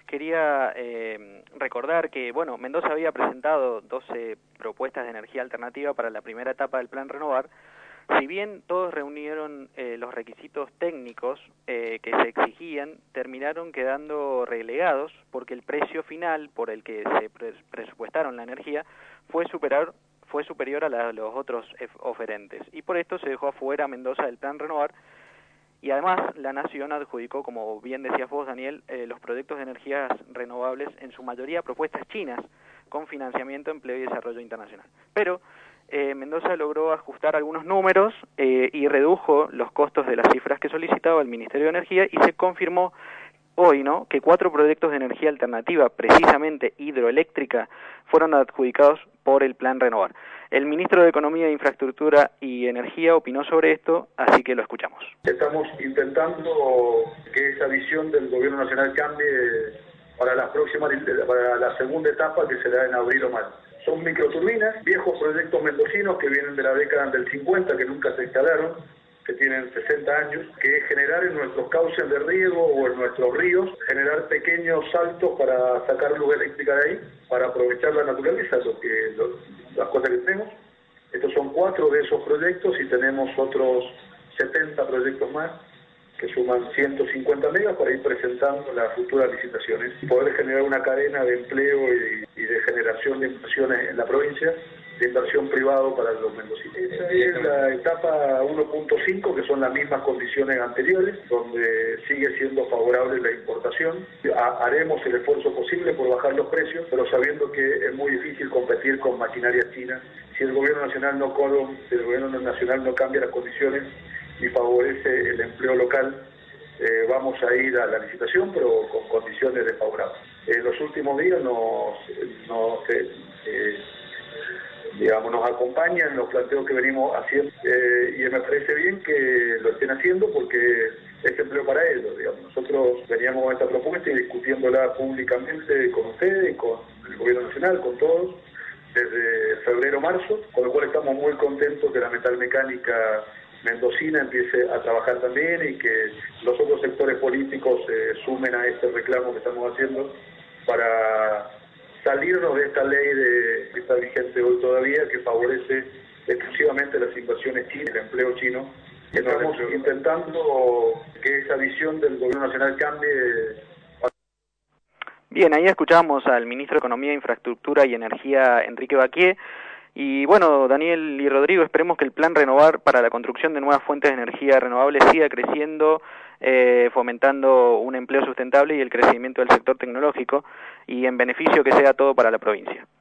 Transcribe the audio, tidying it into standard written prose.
quería recordar que, bueno, Mendoza había presentado 12 propuestas de energía alternativa para la primera etapa del Plan Renovar. Si bien todos reunieron los requisitos técnicos que se exigían, terminaron quedando relegados porque el precio final por el que se presupuestaron la energía fue superior a los otros oferentes. Y por esto se dejó afuera a Mendoza del Plan Renovar. Y además la Nación adjudicó, como bien decías vos, Daniel, los proyectos de energías renovables, en su mayoría propuestas chinas, con financiamiento, empleo y desarrollo internacional. Pero Mendoza logró ajustar algunos números y redujo los costos de las cifras que solicitaba el Ministerio de Energía y se confirmó hoy, ¿no?, que 4 proyectos de energía alternativa, precisamente hidroeléctrica, fueron adjudicados por el Plan Renovar. El ministro de Economía, Infraestructura y Energía opinó sobre esto, así que lo escuchamos. Estamos intentando que esa visión del Gobierno Nacional cambie para la segunda etapa que será en abril o mayo. Son microturbinas, viejos proyectos mendocinos que vienen de la década del 50, que nunca se instalaron, que tienen 60 años, que es generar en nuestros cauces de riego o en nuestros ríos, generar pequeños saltos para sacar luz eléctrica de ahí, para aprovechar la naturaleza, las cosas que tenemos. Estos son 4 de esos proyectos y tenemos otros 70 proyectos más que suman 150 megas para ir presentando las futuras licitaciones y poder generar una cadena de empleo y de generación de inversiones en la provincia, de inversión privado para los mendocinos. Esa es la etapa 1.5, que son las mismas condiciones anteriores, donde sigue siendo favorable la importación. Haremos el esfuerzo posible por bajar los precios, pero sabiendo que es muy difícil competir con maquinaria china. Si el gobierno nacional no cambia las condiciones y favorece el empleo local, vamos a ir a la licitación, pero con condiciones desfavorables. En los últimos días nos acompañan los planteos que venimos haciendo y me parece bien que lo estén haciendo porque es empleo para ellos. Nosotros veníamos con esta propuesta y discutiéndola públicamente con ustedes, con el gobierno nacional, con todos, desde febrero-marzo, con lo cual estamos muy contentos que la metalmecánica mendocina empiece a trabajar también y que los otros sectores políticos se sumen a este reclamo que estamos haciendo para salirnos de esta ley que está vigente hoy todavía, que favorece exclusivamente las inversiones chinas, el empleo chino. Estamos intentando que esa visión del gobierno nacional cambie. Bien, ahí escuchamos al ministro de Economía, Infraestructura y Energía, Enrique Baquié. Y bueno, Daniel y Rodrigo, esperemos que el Plan Renovar para la construcción de nuevas fuentes de energía renovables siga creciendo, fomentando un empleo sustentable y el crecimiento del sector tecnológico, y en beneficio que sea todo para la provincia.